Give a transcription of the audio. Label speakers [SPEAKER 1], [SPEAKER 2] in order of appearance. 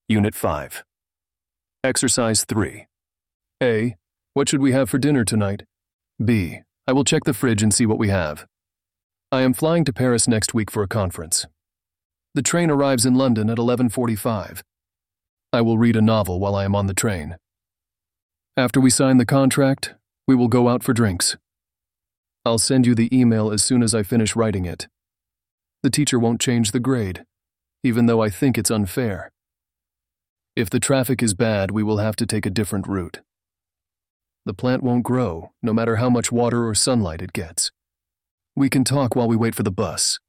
[SPEAKER 1] Unit 5. Exercise 3. A. What should we have for dinner tonight? B. I will check the fridge and see what we have. I am flying to Paris next week for a conference. The train arrives in London at 11:45. I will read a novel while I am on the train. After we sign the contract, we will go out for drinks. I'll send you the email as soon as I finish writing it. The teacher won't change the grade, even though I think it's unfair. If the traffic is bad, we will have to take a different route. The plant won't grow, no matter how much water or sunlight it gets. We can talk while we wait for the bus.